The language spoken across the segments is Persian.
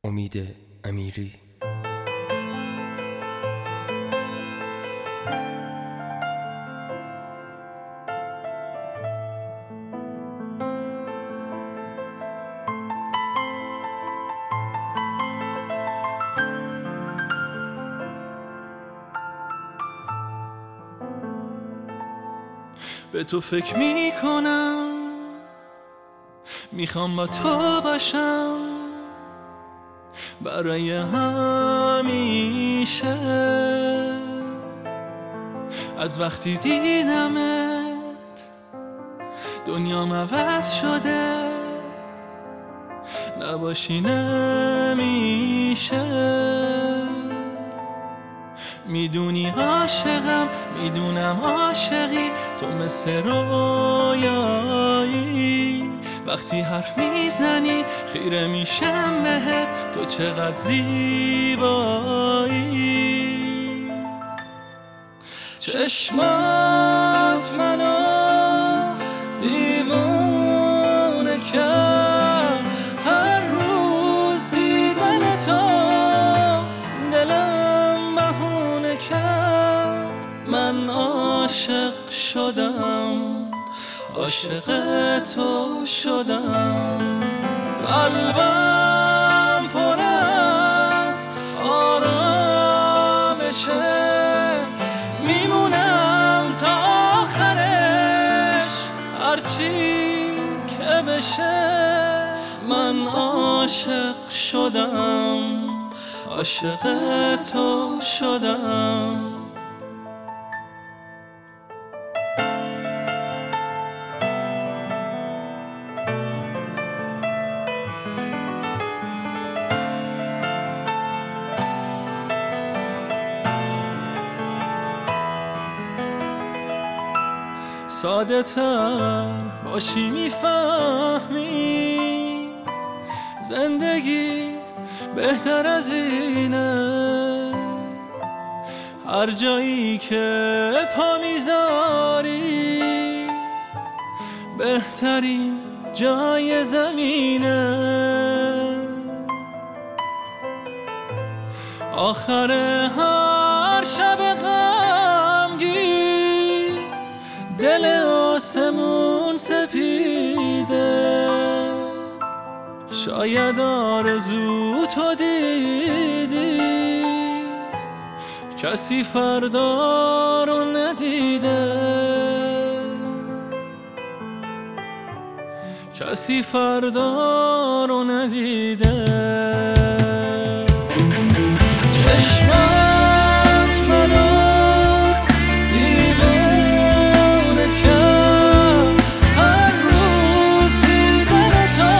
امید امیری. به تو فکر میکنم، میخوام با تو باشم برای همیشه. از وقتی دیدمت دنیام عوض شده، نباشی نمیشه. میدونی عاشقم، میدونم عاشقی، تو مثل رویایی. وقتی حرف میزنی خیره میشم بهت، تو چقدر زیبایی. چشمات منو دیوونه کرد، هر روز دیدن تو دلم بهونه کرد. من عاشق شدم، عاشق تو شدم. قلبم پر از آرامشه، میمونم تا آخرش هرچی که بشه. من عاشق شدم، عاشق تو شدم. ساده تر باشی میفهمی، زندگی بهتر از اینه. هر جایی که پا میذاری بهترین جای زمینه. آخر هر شب غمگین دل آسمون سپیده. شاید آرزو تو دیدی، کسی فردا رو ندیده، کسی فردا رو ندیده. چشمات منو دیوونه کرد، هر روز دیدن تو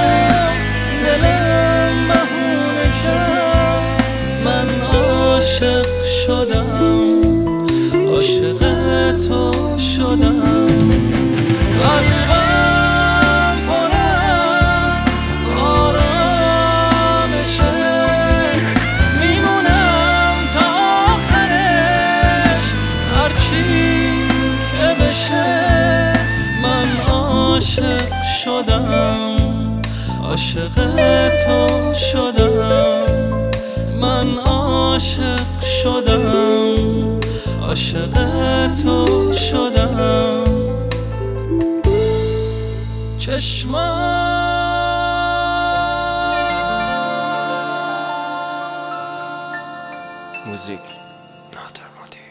دلم بهونه کرد. من عاشق شدم، عاشق تو شدم. قلبم پر از آرامشه، میمونم تا آخرش هرچی که بشه. من عاشق شدم، عاشق تو شدم. من عاشق شدم، عاشق تو شدم. موزیک نادر مادی.